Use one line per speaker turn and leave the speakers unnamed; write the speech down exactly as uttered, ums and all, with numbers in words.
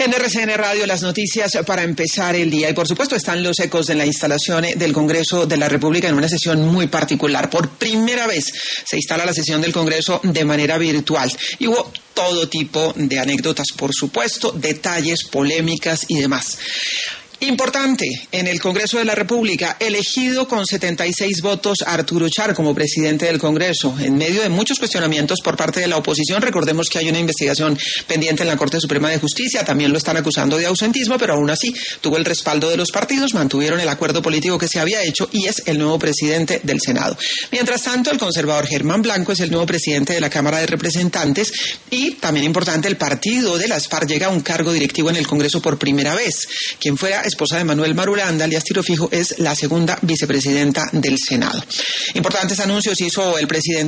En R C N Radio, las noticias para empezar el día. Y por supuesto están los ecos de la instalación del Congreso de la República en una sesión muy particular. Por primera vez se instala la sesión del Congreso de manera virtual. Y hubo todo tipo de anécdotas, por supuesto, detalles, polémicas y demás. Importante, en el Congreso de la República, elegido con setenta y seis votos Arturo Char como presidente del Congreso, en medio de muchos cuestionamientos por parte de la oposición. Recordemos que hay una investigación pendiente en la Corte Suprema de Justicia, también lo están acusando de ausentismo, pero aún así tuvo el respaldo de los partidos, mantuvieron el acuerdo político que se había hecho y es el nuevo presidente del Senado. Mientras tanto, el conservador Germán Blanco es el nuevo presidente de la Cámara de Representantes y, también importante, el partido de las FARC llega a un cargo directivo en el Congreso por primera vez. Quien fuera esposa de Manuel Marulanda, alias Tiro Fijo, es la segunda vicepresidenta del Senado. Importantes anuncios hizo el presidente